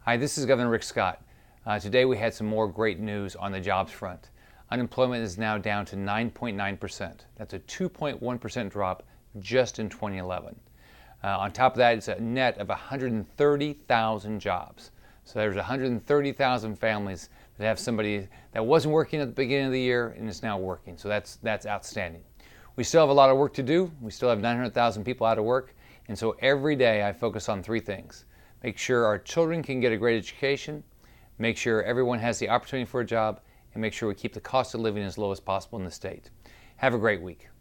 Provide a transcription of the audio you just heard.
Hi, this is Governor Rick Scott. Today we had some more great news on the jobs front. Unemployment is now down to 9.9%. That's a 2.1% drop just in 2011. On top of that, it's a net of 130,000 jobs. So there's 130,000 families that have somebody that wasn't working at the beginning of the year and is now working. So that's outstanding. We still have a lot of work to do. We still have 900,000 people out of work. And so every day I focus on three things. Make sure our children can get a great education, make sure everyone has the opportunity for a job, and make sure we keep the cost of living as low as possible in the state. Have a great week.